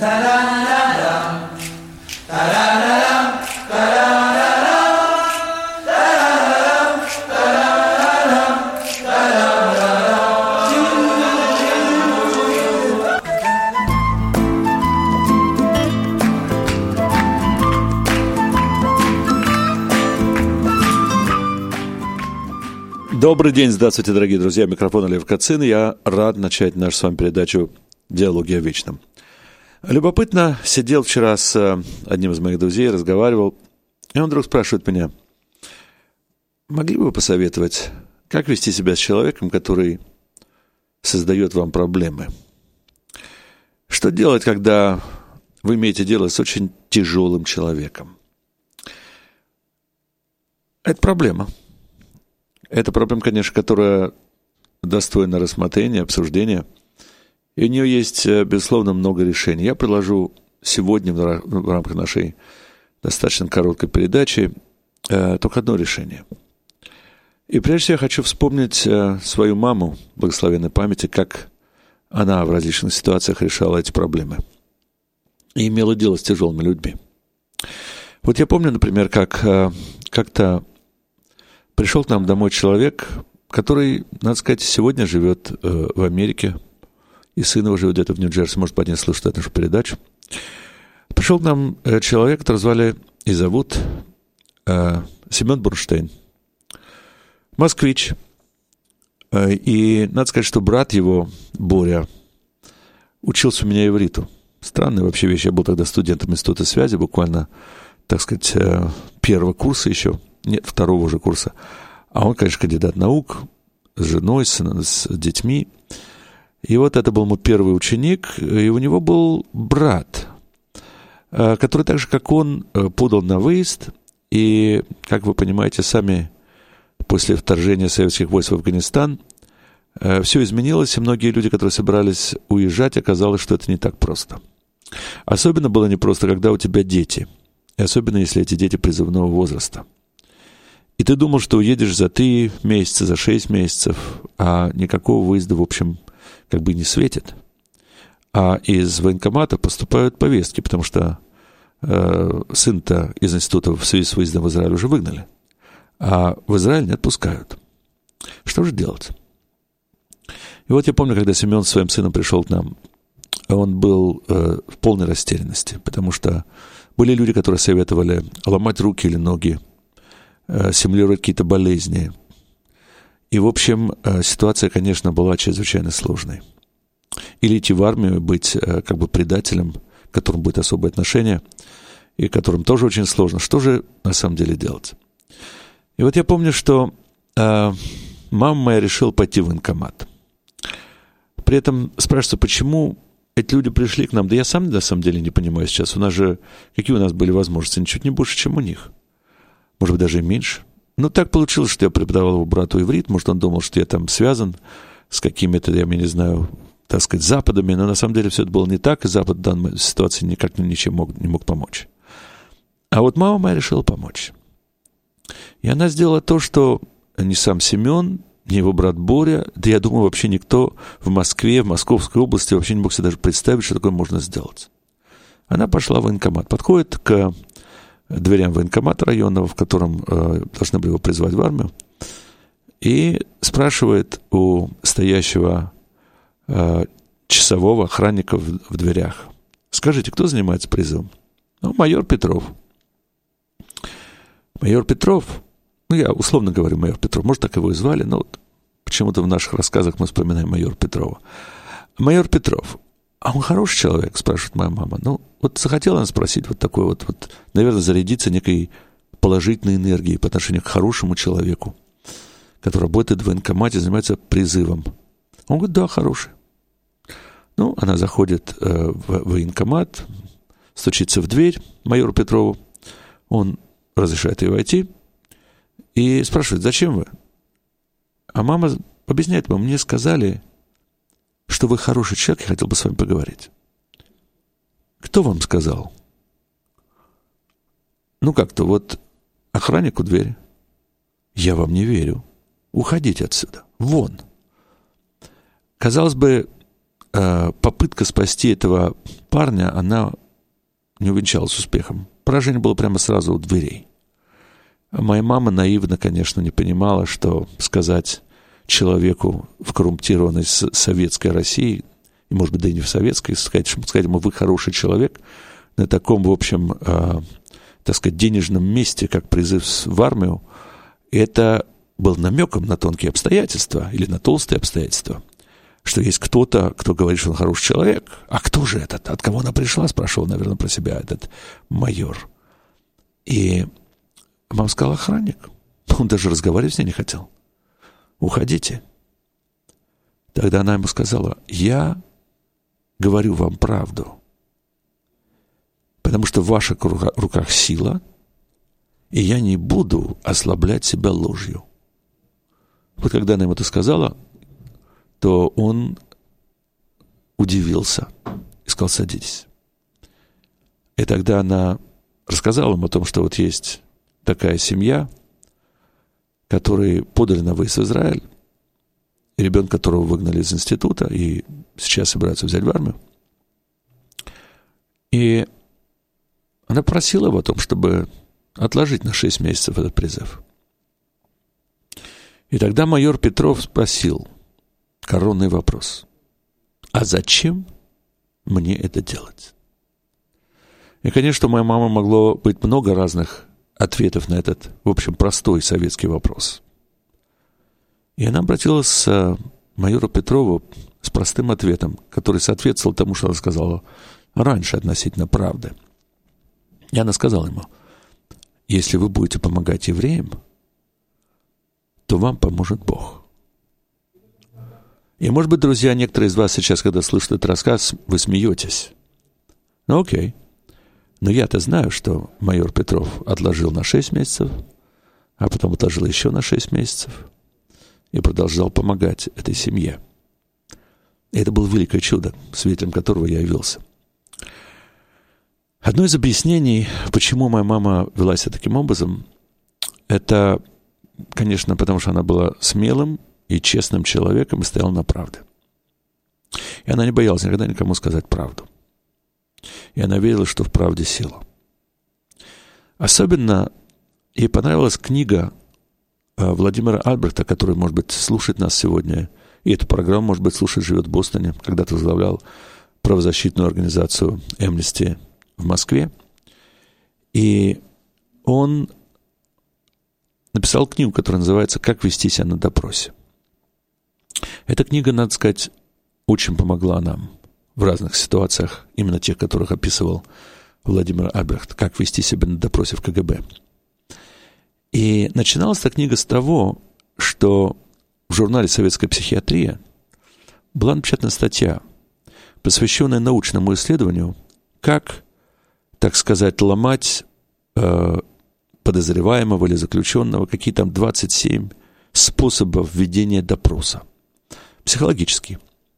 Добрый день, здравствуйте, дорогие друзья. Микрофон Лев Кацин. Я рад начать нашу с вами передачу «Диалоги о вечном». Любопытно, сидел вчера с одним из моих друзей, разговаривал, и он вдруг спрашивает меня: могли бы вы посоветовать, как вести себя с человеком, который создает вам проблемы? Что делать, когда вы имеете дело с очень тяжелым человеком? Это проблема. Это проблема, конечно, которая достойна рассмотрения, обсуждения. И у нее есть, безусловно, много решений. Я предложу сегодня в рамках нашей достаточно короткой передачи только одно решение. И прежде всего я хочу вспомнить свою маму, благословенной памяти, как она в различных ситуациях решала эти проблемы. И имела дело с тяжелыми людьми. Вот я помню, например, как как-то пришел к нам домой человек, который, надо сказать, сегодня живет в Америке, и сын его живет где-то в Нью-Джерси, может быть, они слышат нашу передачу. Пришел к нам человек, которого звали и зовут Семен Бурштейн. Москвич. И надо сказать, что брат его, Боря, учился у меня ивриту. Странная вообще вещь. Я был тогда студентом Института связи, буквально, так сказать, первого курса еще. Нет, второго уже курса. А он, конечно, кандидат наук, с женой, с детьми. И вот это был мой первый ученик, и у него был брат, который так же, как он, подал на выезд. И, как вы понимаете, сами после вторжения советских войск в Афганистан все изменилось, и многие люди, которые собирались уезжать, оказалось, что это не так просто. Особенно было непросто, когда у тебя дети, и особенно если эти дети призывного возраста. И ты думал, что уедешь за 3 месяца, за 6 месяцев, а никакого выезда, в общем, как бы не светит. А из военкомата поступают повестки, потому что сын-то из института в связи с выездом в Израиль уже выгнали, а в Израиль не отпускают. Что же делать? И вот я помню, когда Семен с своим сыном пришел к нам, он был в полной растерянности, потому что были люди, которые советовали ломать руки или ноги, симулировать какие-то болезни. И, в общем, ситуация, конечно, была чрезвычайно сложной. Или идти в армию, быть как бы предателем, к которому будет особое отношение, и которым тоже очень сложно. Что же на самом деле делать? И вот я помню, что мама моя решила пойти в военкомат. При этом спрашивается, почему эти люди пришли к нам? Да я сам на самом деле не понимаю сейчас. У нас же, какие у нас были возможности? Ничуть не больше, чем у них. Может быть, даже и меньше. Но так получилось, что я преподавал его брату иврит. Может, он думал, что я там связан с какими-то, я не знаю, так сказать, Западами. Но на самом деле все это было не так, и Запад в данной ситуации никак ничем не мог помочь. А вот мама моя решила помочь. И она сделала то, что ни сам Семен, ни его брат Боря, да я думаю, вообще никто в Москве, в Московской области вообще не мог себе даже представить, что такое можно сделать. Она пошла в военкомат. Подходит к дверям военкомата районного, в котором должны были его призвать в армию, и спрашивает у стоящего часового охранника в дверях: скажите, кто занимается призывом? Ну, майор Петров. Майор Петров, ну, я условно говорю майор Петров, может, так его и звали, но вот почему-то в наших рассказах мы вспоминаем майора Петрова. Майор Петров. А он хороший человек, спрашивает моя мама. Ну, вот захотела она спросить вот такой вот, наверное, зарядиться некой положительной энергией по отношению к хорошему человеку, который работает в военкомате, занимается призывом. Он говорит, да, хороший. Ну, она заходит в военкомат, стучится в дверь майору Петрову, он разрешает ей войти и спрашивает, зачем вы? А мама объясняет вам, мне сказали, что вы хороший человек, я хотел бы с вами поговорить. Кто вам сказал? Ну, как-то вот охранник у двери. Я вам не верю. Уходите отсюда. Вон. Казалось бы, попытка спасти этого парня, она не увенчалась успехом. Поражение было прямо сразу у дверей. Моя мама наивно, конечно, не понимала, что сказать человеку в коррумпированной советской России, и, может быть, да и не в советской, сказать ему, вы хороший человек, на таком, в общем, так сказать, денежном месте, как призыв в армию, это был намеком на тонкие обстоятельства или на толстые обстоятельства, что есть кто-то, кто говорит, что он хороший человек. А кто же этот? От кого она пришла, спрашивал, наверное, про себя этот майор. И мама сказала, охранник. Он даже разговаривать с ней не хотел. Уходите. Тогда она ему сказала, я говорю вам правду, потому что в ваших руках сила, и я не буду ослаблять себя ложью. Вот когда она ему это сказала, то он удивился и сказал, садитесь. И тогда она рассказала ему о том, что вот есть такая семья, которой подали на выезд в Израиль, и ребенка которого выгнали из института, и сейчас собираются взять в армию. И она просила его о том, чтобы отложить на 6 месяцев этот призыв. И тогда майор Петров спросил коронный вопрос. А зачем мне это делать? И, конечно, у моей мамы могло быть много разных ответов на этот, в общем, простой советский вопрос. И она обратилась к майору Петрову с простым ответом, который соответствовал тому, что она сказала раньше относительно правды. И она сказала ему, если вы будете помогать евреям, то вам поможет Бог. И, может быть, друзья, некоторые из вас сейчас, когда слышат этот рассказ, вы смеетесь. Ну, окей. Но я-то знаю, что майор Петров отложил на 6 месяцев, а потом отложил еще на 6 месяцев и продолжал помогать этой семье. И это было великое чудо, свидетелем которого я явился. Одно из объяснений, почему моя мама вела себя таким образом, это, конечно, потому что она была смелым и честным человеком и стояла на правде. И она не боялась никогда никому сказать правду. И она верила, что в правде сила. Особенно ей понравилась книга Владимира Альбрехта, который, может быть, слушает нас сегодня, и эту программу, может быть, слушает, живет в Бостоне, когда-то возглавлял правозащитную организацию Amnesty в Москве. И он написал книгу, которая называется «Как вести себя на допросе». Эта книга, надо сказать, очень помогла нам в разных ситуациях, именно тех, которых описывал Владимир Альбрехт, как вести себя на допросе в КГБ. И начиналась эта книга с того, что в журнале «Советская психиатрия» была напечатана статья, посвященная научному исследованию, как, так сказать, ломать подозреваемого или заключенного, какие там 27 способов ведения допроса, психологически.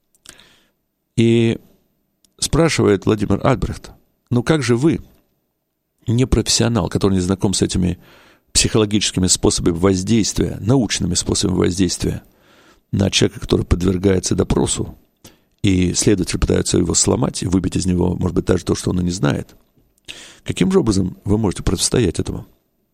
И спрашивает Владимир Альбрехт, ну как же вы, непрофессионал, который не знаком с этими психологическими способами воздействия, научными способами воздействия на человека, который подвергается допросу, и следователи пытаются его сломать и выбить из него, может быть, даже то, что он и не знает. Каким же образом вы можете противостоять этому?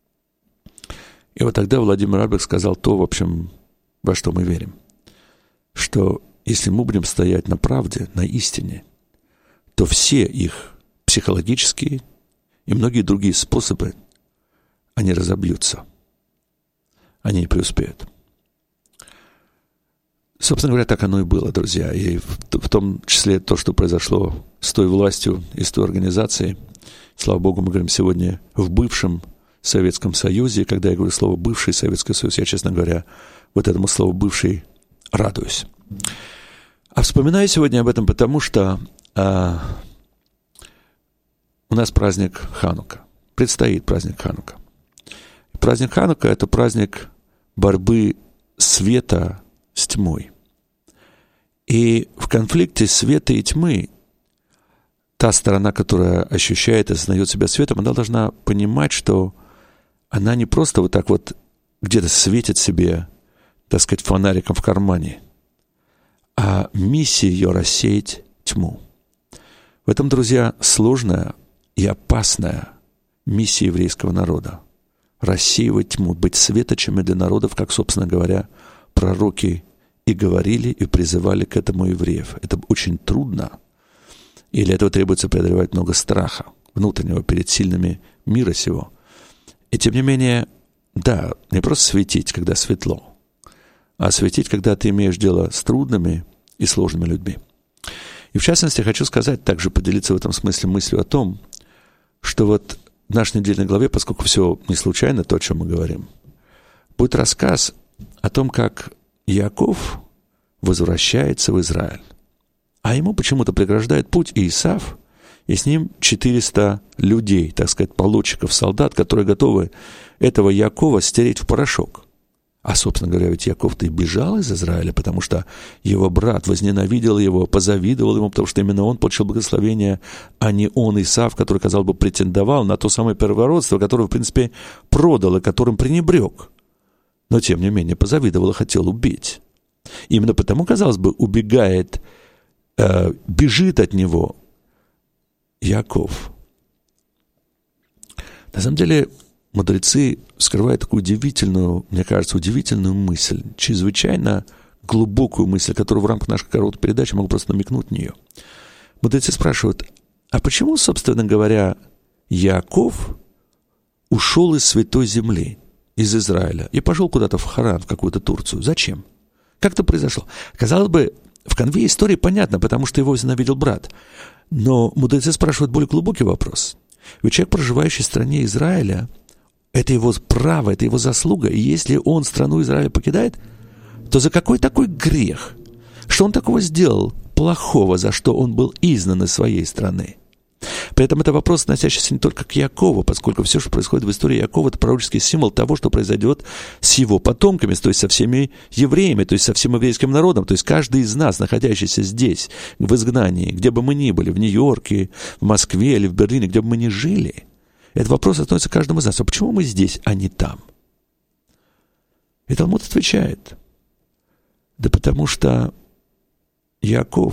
И вот тогда Владимир Альбрехт сказал то, в общем, во что мы верим, что если мы будем стоять на правде, на истине, то все их психологические и многие другие способы, они разобьются, они не преуспеют. Собственно говоря, так оно и было, друзья. И в том числе то, что произошло с той властью и с той организацией. Слава Богу, мы говорим сегодня в бывшем Советском Союзе. Когда я говорю слово «бывший Советский Союз», я, честно говоря, вот этому слову «бывший» радуюсь. А вспоминаю сегодня об этом, потому что у нас праздник Ханука. Предстоит праздник Ханука. Праздник Ханука – это праздник борьбы света с тьмой. И в конфликте света и тьмы та сторона, которая ощущает и осознает себя светом, она должна понимать, что она не просто вот так вот где-то светит себе, так сказать, фонариком в кармане, а миссия ее рассеять тьму. В этом, друзья, сложная и опасная миссия еврейского народа. Рассеивать тьму, быть светочами для народов, как, собственно говоря, пророки и говорили, и призывали к этому евреев. Это очень трудно, и для этого требуется преодолевать много страха внутреннего перед сильными мира сего. И тем не менее, да, не просто светить, когда светло, а светить, когда ты имеешь дело с трудными и сложными людьми. И в частности, хочу сказать, также поделиться в этом смысле мыслью о том, что вот в нашей недельной главе, поскольку все не случайно, то, о чем мы говорим, будет рассказ о том, как Иаков возвращается в Израиль. А ему почему-то преграждает путь Исав, и с ним 400 людей, так сказать, полотчиков, солдат, которые готовы этого Иакова стереть в порошок. А, собственно говоря, ведь Иаков-то и бежал из Израиля, потому что его брат возненавидел его, позавидовал ему, потому что именно он получил благословение, а не он, Исав, который, казалось бы, претендовал на то самое первородство, которое, в принципе, продал и которым пренебрег. Но, тем не менее, позавидовал и хотел убить. Именно потому, казалось бы, убегает, бежит от него Иаков. На самом деле, мудрецы скрывают такую удивительную, мне кажется, удивительную мысль, чрезвычайно глубокую мысль, которую в рамках нашей короткой передачи могу просто намекнуть на нее. Мудрецы спрашивают, а почему, собственно говоря, Иаков ушел из Святой Земли, из Израиля, и пошел куда-то в Харан, в какую-то Турцию? Зачем? Как это произошло? Казалось бы, в конве истории понятно, потому что его возненавидел брат. Но мудрецы спрашивают более глубокий вопрос. Ведь человек, проживающий в стране Израиля, это его право, это его заслуга. И если он страну Израиля покидает, то за какой такой грех? Что он такого сделал плохого, за что он был изгнан из своей страны? При этом это вопрос, относящийся не только к Иакову, поскольку все, что происходит в истории Иакова, это пророческий символ того, что произойдет с его потомками, то есть со всеми евреями, то есть со всем еврейским народом. То есть каждый из нас, находящийся здесь, в изгнании, где бы мы ни были, в Нью-Йорке, в Москве или в Берлине, где бы мы ни жили, этот вопрос относится к каждому из нас. А почему мы здесь, а не там? И Талмуд отвечает, да потому что Иаков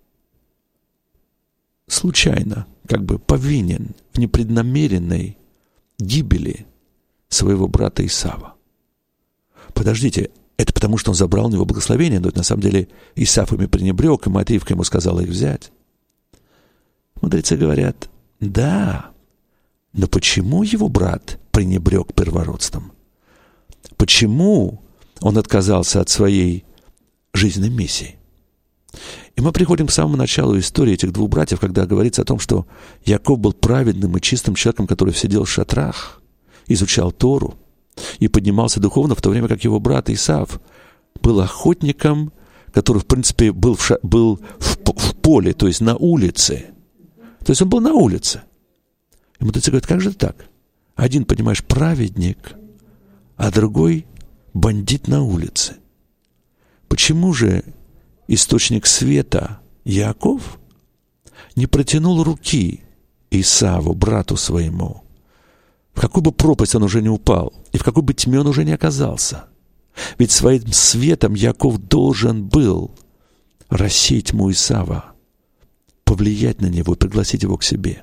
случайно, как бы повинен в непреднамеренной гибели своего брата Исава. Подождите, это потому, что он забрал у него благословение, но это на самом деле Исав ими пренебрег, и мать Ривка ему сказала их взять. Мудрецы говорят, да, но почему его брат пренебрег первородством? Почему он отказался от своей жизненной миссии? И мы приходим к самому началу истории этих двух братьев, когда говорится о том, что Иаков был праведным и чистым человеком, который сидел в шатрах, изучал Тору и поднимался духовно, в то время как его брат Исав был охотником, который, в принципе, был в поле, то есть на улице. То есть он был на улице. И мудрецы говорят, как же так? Один, понимаешь, праведник, а другой бандит на улице. Почему же источник света Иаков не протянул руки Исаву, брату своему, в какую бы пропасть он уже не упал, и в какой бы тьме он уже не оказался? Ведь своим светом Иаков должен был рассеять тьму Исава, повлиять на него и пригласить его к себе.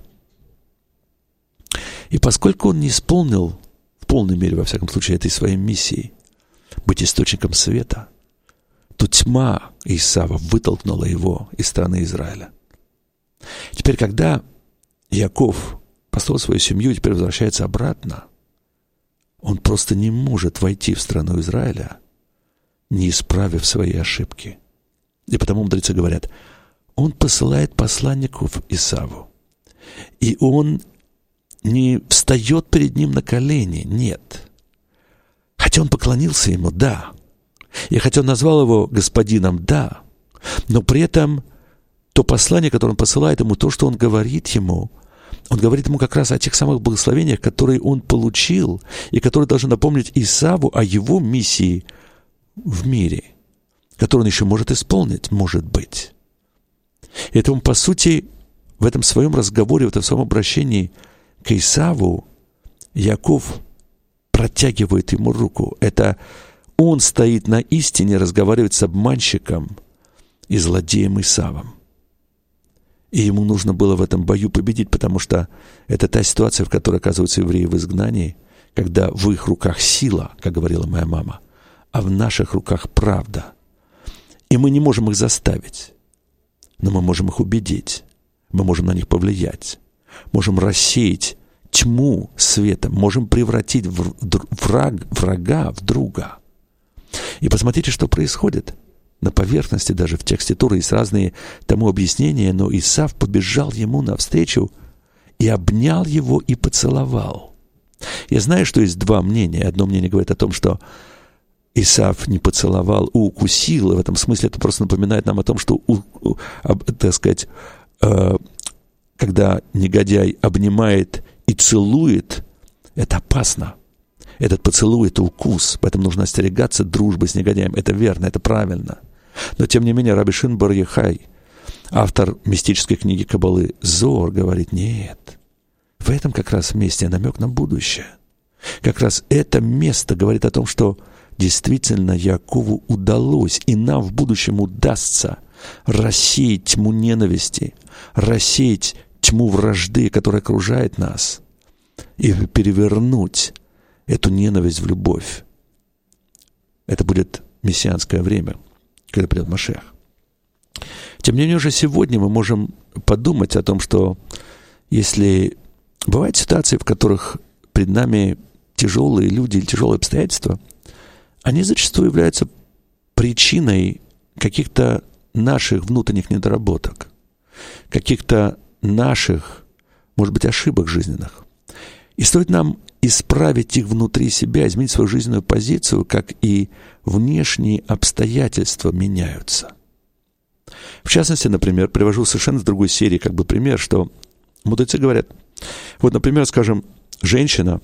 И поскольку он не исполнил в полной мере, во всяком случае, этой своей миссии, быть источником света, то тьма Исава вытолкнула его из страны Израиля. Теперь, когда Иаков построил свою семью и теперь возвращается обратно, он просто не может войти в страну Израиля, не исправив свои ошибки. И потому мудрецы говорят, он посылает посланников Исаву, и он не встает перед ним на колени, нет. Хотя он поклонился ему, да. И хотя он назвал его господином, да, но при этом то послание, которое он посылает ему, то, что он говорит ему как раз о тех самых благословениях, которые он получил, и которые должны напомнить Исаву о его миссии в мире, которую он еще может исполнить, может быть. И этому, по сути, в этом своем разговоре, в этом своем обращении к Исаву Иаков протягивает ему руку. Это он стоит на истине, разговаривает с обманщиком, и злодеем Исавом. И ему нужно было в этом бою победить, потому что это та ситуация, в которой оказываются евреи в изгнании, когда в их руках сила, как говорила моя мама, а в наших руках правда. И мы не можем их заставить, но мы можем их убедить, мы можем на них повлиять, можем рассеять тьму светом, можем превратить врага в друга. И посмотрите, что происходит. На поверхности, даже в тексте Торы, есть разные тому объяснения, но Исав побежал ему навстречу и обнял его и поцеловал. Я знаю, что есть два мнения. Одно мнение говорит о том, что Исав не поцеловал, укусил, и в этом смысле это просто напоминает нам о том, что, так сказать, когда негодяй обнимает и целует, это опасно. Этот поцелуй – это укус, поэтому нужно остерегаться дружбы с негодяем. Это верно, это правильно. Но, тем не менее, Раби Шимон бар Йохай, автор мистической книги Каббалы Зоар, говорит, нет, в этом как раз месте намек на будущее. Как раз это место говорит о том, что действительно Яакову удалось, и нам в будущем удастся рассеять тьму ненависти, рассеять тьму вражды, которая окружает нас, и перевернуть эту ненависть в любовь. Это будет мессианское время, когда придет Машиах. Тем не менее, уже сегодня мы можем подумать о том, что если бывают ситуации, в которых перед нами тяжелые люди или тяжелые обстоятельства, они зачастую являются причиной каких-то наших внутренних недоработок, каких-то наших, может быть, ошибок жизненных. И стоит нам исправить их внутри себя, изменить свою жизненную позицию, как и внешние обстоятельства меняются. В частности, например, привожу совершенно с другой серии как бы пример, что мудрецы говорят, вот, например, скажем, женщина,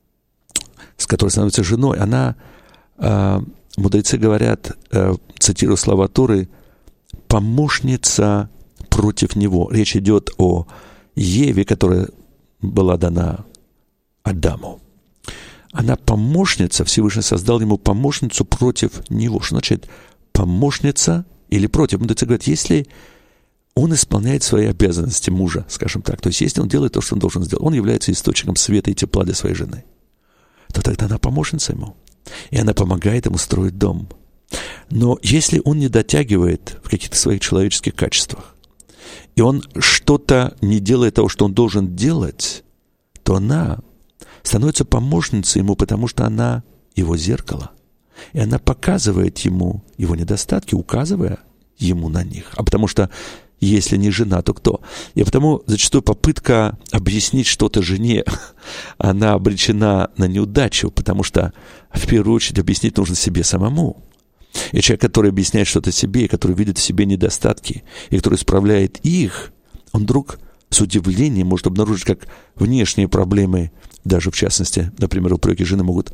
с которой становится женой, она, мудрецы говорят, цитирую слова Торы, помощница против него. Речь идет о Еве, которая была дана Адаму. Она помощница, Всевышний создал ему помощницу против него. Что значит помощница или против? Мудрецы говорят, если он исполняет свои обязанности мужа, скажем так, то есть если он делает то, что он должен сделать, он является источником света и тепла для своей жены, то тогда она помощница ему, и она помогает ему строить дом. Но если он не дотягивает в каких-то своих человеческих качествах, и он что-то не делает того, что он должен делать, то она становится помощницей ему, потому что она его зеркало. И она показывает ему его недостатки, указывая ему на них. А потому что если не жена, то кто? И потому зачастую попытка объяснить что-то жене, она обречена на неудачу, потому что в первую очередь объяснить нужно себе самому. И человек, который объясняет что-то себе, и который видит в себе недостатки, и который исправляет их, он вдруг с удивлением может обнаружить, как внешние проблемы, даже в частности, например, упреки жены могут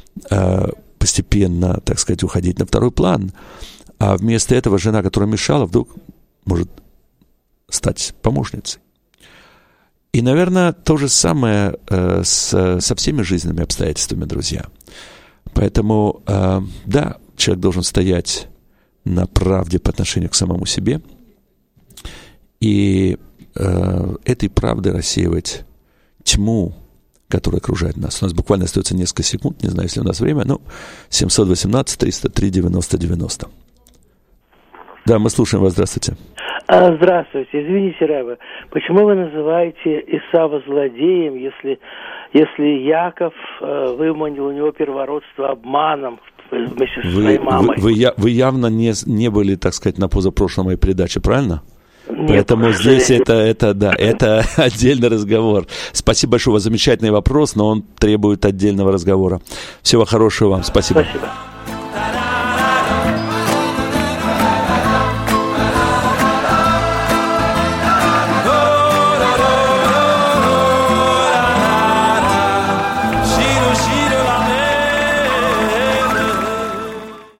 постепенно, так сказать, уходить на второй план, а вместо этого жена, которая мешала, вдруг может стать помощницей. И, наверное, то же самое со всеми жизненными обстоятельствами, друзья. Поэтому, да, человек должен стоять на правде по отношению к самому себе и этой правдой рассеивать тьму, которая окружает нас. У нас буквально остается несколько секунд, не знаю, если у нас время, но 718-303-90-90. Да, мы слушаем вас, здравствуйте. Здравствуйте, извините, Рэбе, почему вы называете Исава злодеем, если Яков выманил у него первородство обманом вместе со своей мамой? Вы явно не были, так сказать, на позапрошлой моей передаче, правильно? Нет, поэтому здесь это отдельный разговор. Спасибо большое, у вас замечательный вопрос, но он требует отдельного разговора. Всего хорошего вам, спасибо. Спасибо.